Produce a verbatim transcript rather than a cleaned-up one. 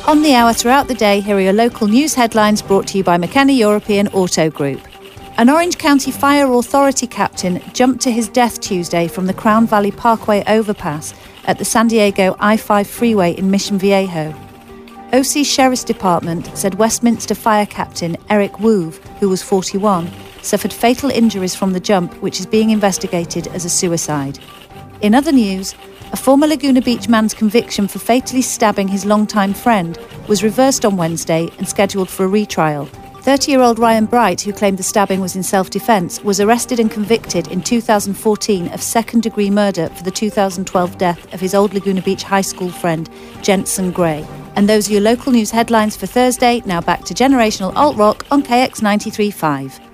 On the hour throughout the day, here are your local news headlines brought to you by McKenna European Auto Group. An Orange County Fire Authority captain jumped to his death Tuesday from the Crown Valley Parkway overpass at the San Diego I five freeway in Mission Viejo. O C Sheriff's Department said Westminster Fire Captain Eric Woove, who was forty-one, suffered fatal injuries from the jump, which is being investigated as a suicide. In other news, a former Laguna Beach man's conviction for fatally stabbing his longtime friend was reversed on Wednesday and scheduled for a retrial. thirty-year-old Ryan Bright, who claimed the stabbing was in self-defence, was arrested and convicted in two thousand fourteen of second-degree murder for the two thousand twelve death of his old Laguna Beach high school friend, Jensen Gray. And those are your local news headlines for Thursday. Now back to Generational Alt Rock on K X ninety-three point five.